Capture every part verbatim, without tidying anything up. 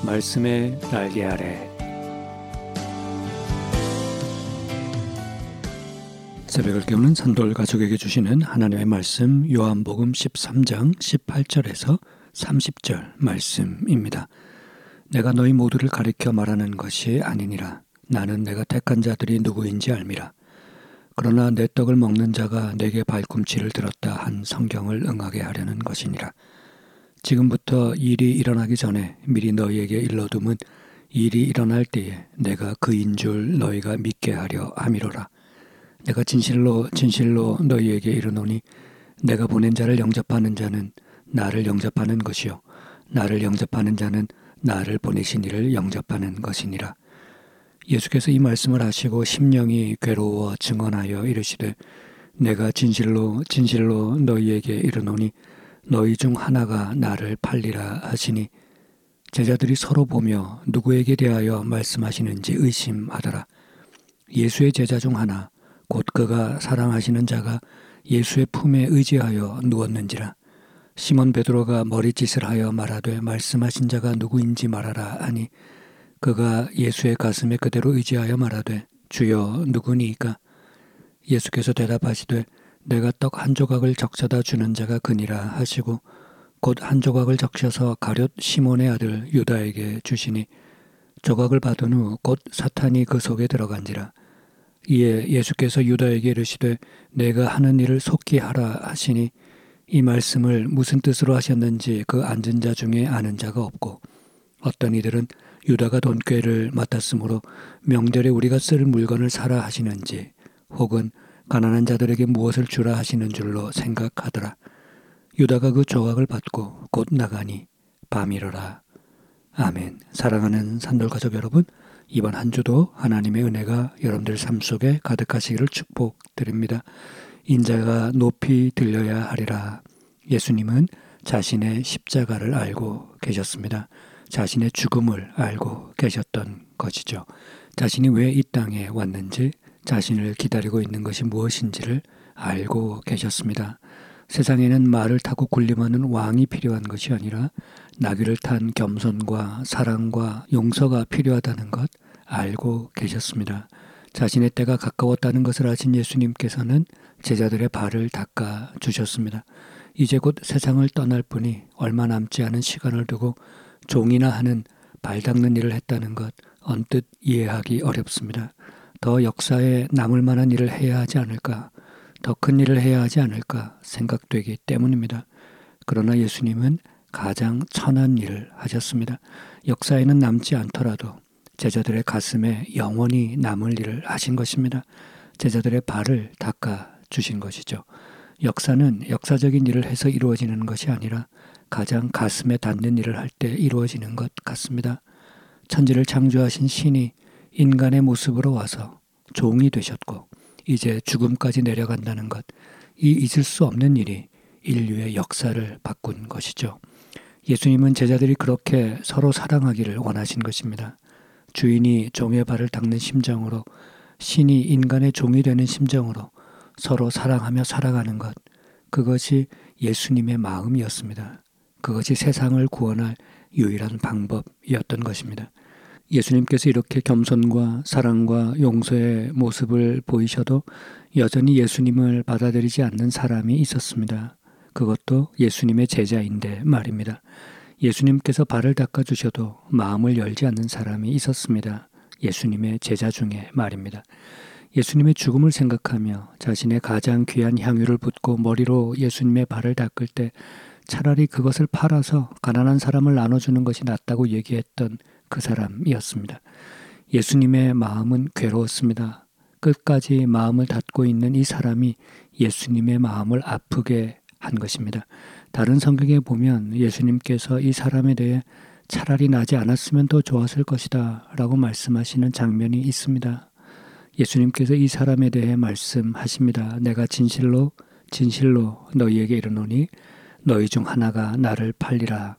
말씀의 날개 아래. 새벽을 깨우는 산돌 가족에게 주시는 하나님의 말씀, 요한복음 십삼 장 십팔 절에서 삼십 절 말씀입니다. 내가 너희 모두를 가리켜 말하는 것이 아니니라. 나는 내가 택한 자들이 누구인지 알미라. 그러나 내 떡을 먹는 자가 내게 발꿈치를 들었다 한 성경을 응하게 하려는 것이니라. 지금부터 일이 일어나기 전에 미리 너희에게 일러둠은 일이 일어날 때에 내가 그인 줄 너희가 믿게 하려 함이로라. 내가 진실로 진실로 너희에게 이르노니 내가 보낸 자를 영접하는 자는 나를 영접하는 것이요 나를 영접하는 자는 나를 보내신 이를 영접하는 것이니라. 예수께서 이 말씀을 하시고 심령이 괴로워 증언하여 이르시되 내가 진실로 진실로 너희에게 이르노니 너희 중 하나가 나를 팔리라 하시니 제자들이 서로 보며 누구에게 대하여 말씀하시는지 의심하더라. 예수의 제자 중 하나 곧 그가 사랑하시는 자가 예수의 품에 의지하여 누웠는지라. 시몬 베드로가 머리짓을 하여 말하되 말씀하신 자가 누구인지 말하라 하니 그가 예수의 가슴에 그대로 의지하여 말하되 주여 누구니이까? 예수께서 대답하시되 내가 떡 한 조각을 적셔다 주는 자가 그니라 하시고 곧 한 조각을 적셔서 가룟 시몬의 아들 유다에게 주시니 조각을 받은 후 곧 사탄이 그 속에 들어간지라. 이에 예수께서 유다에게 이르시되 내가 하는 일을 속히 하라 하시니 이 말씀을 무슨 뜻으로 하셨는지 그 앉은 자 중에 아는 자가 없고 어떤 이들은 유다가 돈꾀를 맡았으므로 명절에 우리가 쓸 물건을 사라 하시는지 혹은 가난한 자들에게 무엇을 주라 하시는 줄로 생각하더라. 유다가 그 조각을 받고 곧 나가니 밤이로라. 아멘. 사랑하는 산돌 가족 여러분, 이번 한 주도 하나님의 은혜가 여러분들 삶 속에 가득하시기를 축복드립니다. 인자가 높이 들려야 하리라. 예수님은 자신의 십자가를 알고 계셨습니다. 자신의 죽음을 알고 계셨던 것이죠. 자신이 왜 이 땅에 왔는지, 자신을 기다리고 있는 것이 무엇인지를 알고 계셨습니다. 세상에는 말을 타고 군림하는 왕이 필요한 것이 아니라 나귀를 탄 겸손과 사랑과 용서가 필요하다는 것 알고 계셨습니다. 자신의 때가 가까웠다는 것을 아신 예수님께서는 제자들의 발을 닦아 주셨습니다. 이제 곧 세상을 떠날 뿐이 얼마 남지 않은 시간을 두고 종이나 하는 발 닦는 일을 했다는 것 언뜻 이해하기 어렵습니다. 더 역사에 남을 만한 일을 해야 하지 않을까, 더 큰 일을 해야 하지 않을까 생각되기 때문입니다. 그러나 예수님은 가장 천한 일을 하셨습니다. 역사에는 남지 않더라도 제자들의 가슴에 영원히 남을 일을 하신 것입니다. 제자들의 발을 닦아 주신 것이죠. 역사는 역사적인 일을 해서 이루어지는 것이 아니라 가장 가슴에 닿는 일을 할 때 이루어지는 것 같습니다. 천지를 창조하신 신이 인간의 모습으로 와서 종이 되셨고 이제 죽음까지 내려간다는 것, 이 잊을 수 없는 일이 인류의 역사를 바꾼 것이죠. 예수님은 제자들이 그렇게 서로 사랑하기를 원하신 것입니다. 주인이 종의 발을 닦는 심정으로, 신이 인간의 종이 되는 심정으로 서로 사랑하며 살아가는 것, 그것이 예수님의 마음이었습니다. 그것이 세상을 구원할 유일한 방법이었던 것입니다. 예수님께서 이렇게 겸손과 사랑과 용서의 모습을 보이셔도 여전히 예수님을 받아들이지 않는 사람이 있었습니다. 그것도 예수님의 제자인데 말입니다. 예수님께서 발을 닦아주셔도 마음을 열지 않는 사람이 있었습니다. 예수님의 제자 중에 말입니다. 예수님의 죽음을 생각하며 자신의 가장 귀한 향유를 붓고 머리로 예수님의 발을 닦을 때 차라리 그것을 팔아서 가난한 사람을 나눠주는 것이 낫다고 얘기했던 그 사람이었습니다. 예수님의 마음은 괴로웠습니다. 끝까지 마음을 닫고 있는 이 사람이 예수님의 마음을 아프게 한 것입니다. 다른 성경에 보면 예수님께서 이 사람에 대해 차라리 나지 않았으면 더 좋았을 것이다 라고 말씀하시는 장면이 있습니다. 예수님께서 이 사람에 대해 말씀하십니다. 내가 진실로 진실로 너희에게 이르노니 너희 중 하나가 나를 팔리라.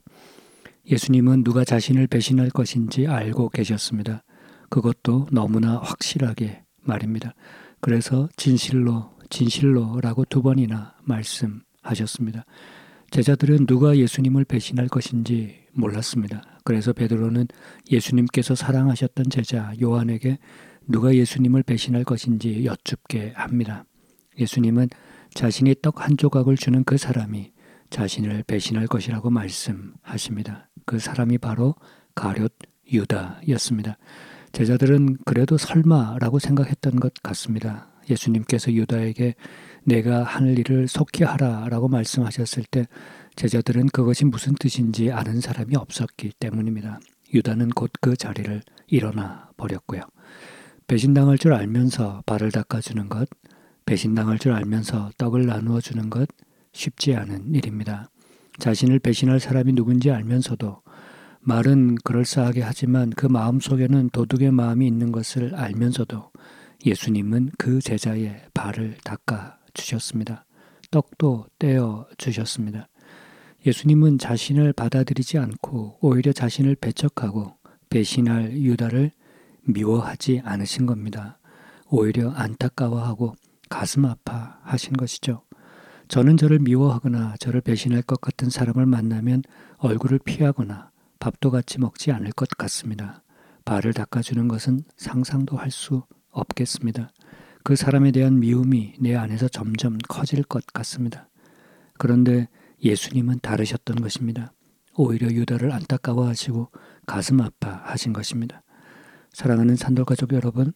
예수님은 누가 자신을 배신할 것인지 알고 계셨습니다. 그것도 너무나 확실하게 말입니다. 그래서 진실로 진실로라고 두 번이나 말씀하셨습니다. 제자들은 누가 예수님을 배신할 것인지 몰랐습니다. 그래서 베드로는 예수님께서 사랑하셨던 제자 요한에게 누가 예수님을 배신할 것인지 여쭙게 합니다. 예수님은 자신이 떡 한 조각을 주는 그 사람이 자신을 배신할 것이라고 말씀하십니다. 그 사람이 바로 가룟 유다였습니다. 제자들은 그래도 설마라고 생각했던 것 같습니다. 예수님께서 유다에게 내가 하늘 일을 속히 하라라고 말씀하셨을 때 제자들은 그것이 무슨 뜻인지 아는 사람이 없었기 때문입니다. 유다는 곧 그 자리를 일어나 버렸고요. 배신당할 줄 알면서 발을 닦아주는 것, 배신당할 줄 알면서 떡을 나누어 주는 것 쉽지 않은 일입니다. 자신을 배신할 사람이 누군지 알면서도 말은 그럴싸하게 하지만 그 마음속에는 도둑의 마음이 있는 것을 알면서도 예수님은 그 제자의 발을 닦아 주셨습니다. 떡도 떼어 주셨습니다. 예수님은 자신을 받아들이지 않고 오히려 자신을 배척하고 배신할 유다를 미워하지 않으신 겁니다. 오히려 안타까워하고 가슴 아파하신 것이죠. 저는 저를 미워하거나 저를 배신할 것 같은 사람을 만나면 얼굴을 피하거나 밥도 같이 먹지 않을 것 같습니다. 발을 닦아주는 것은 상상도 할 수 없겠습니다. 그 사람에 대한 미움이 내 안에서 점점 커질 것 같습니다. 그런데 예수님은 다르셨던 것입니다. 오히려 유다를 안타까워하시고 가슴 아파하신 것입니다. 사랑하는 산돌가족 여러분,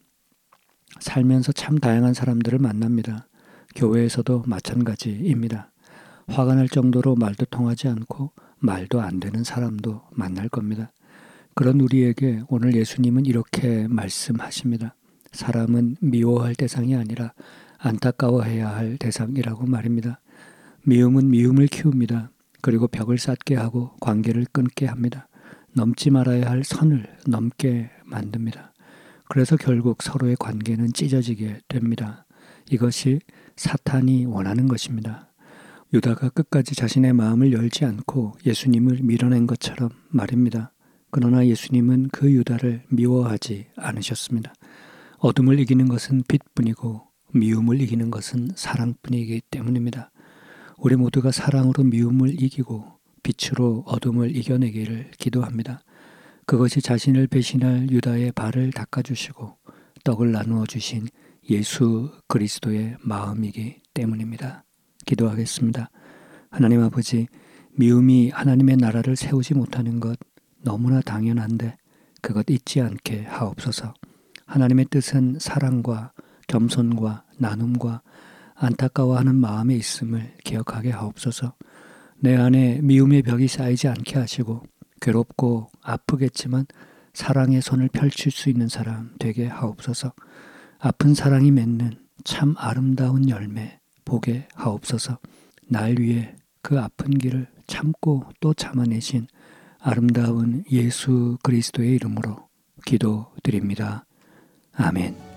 살면서 참 다양한 사람들을 만납니다. 교회에서도 마찬가지입니다. 화가 날 정도로 말도 통하지 않고 말도 안 되는 사람도 만날 겁니다. 그런 우리에게 오늘 예수님은 이렇게 말씀하십니다. 사람은 미워할 대상이 아니라 안타까워해야 할 대상이라고 말입니다. 미움은 미움을 키웁니다. 그리고 벽을 쌓게 하고 관계를 끊게 합니다. 넘지 말아야 할 선을 넘게 만듭니다. 그래서 결국 서로의 관계는 찢어지게 됩니다. 이것이 사탄이 원하는 것입니다. 유다가 끝까지 자신의 마음을 열지 않고 예수님을 밀어낸 것처럼 말입니다. 그러나 예수님은 그 유다를 미워하지 않으셨습니다. 어둠을 이기는 것은 빛뿐이고 미움을 이기는 것은 사랑뿐이기 때문입니다. 우리 모두가 사랑으로 미움을 이기고 빛으로 어둠을 이겨내기를 기도합니다. 그것이 자신을 배신할 유다의 발을 닦아주시고 떡을 나누어 주신 예수 그리스도의 마음이기 때문입니다. 기도하겠습니다. 하나님 아버지, 미움이 하나님의 나라를 세우지 못하는 것 너무나 당연한데 그것 잊지 않게 하옵소서. 하나님의 뜻은 사랑과 겸손과 나눔과 안타까워하는 마음에 있음을 기억하게 하옵소서. 내 안에 미움의 벽이 쌓이지 않게 하시고 괴롭고 아프겠지만 사랑의 손을 펼칠 수 있는 사람 되게 하옵소서. 아픈 사랑이 맺는 참 아름다운 열매 보게 하옵소서. 날 위해 그 아픈 길을 참고 또 참아내신 아름다운 예수 그리스도의 이름으로 기도드립니다. 아멘.